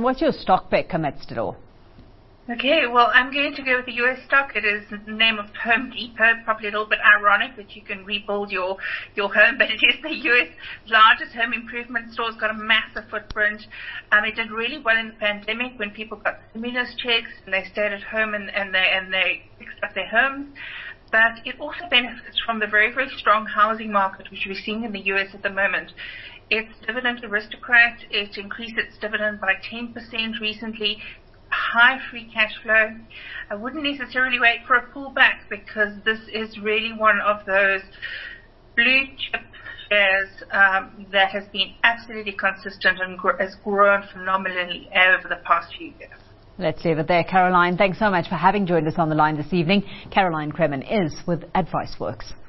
what's your stock pick amidst it all? Okay, well, I'm going to go with the US stock. It is the name of Home Depot. Probably a little bit ironic that you can rebuild your home, but it is the US largest home improvement store. It's got a massive footprint. It did really well in the pandemic when people got stimulus checks and they stayed at home and they fixed up their homes. But it also benefits from the very, very strong housing market, which we're seeing in the US at the moment. It's dividend aristocrat. It increased its dividend by 10% recently. High free cash flow. I wouldn't necessarily wait for a pullback because this is really one of those blue chip shares that has been absolutely consistent and has grown phenomenally over the past few years. Let's leave it there, Caroline. Thanks so much for having joined us on the line this evening. Caroline Cremin is with AdviceWorks.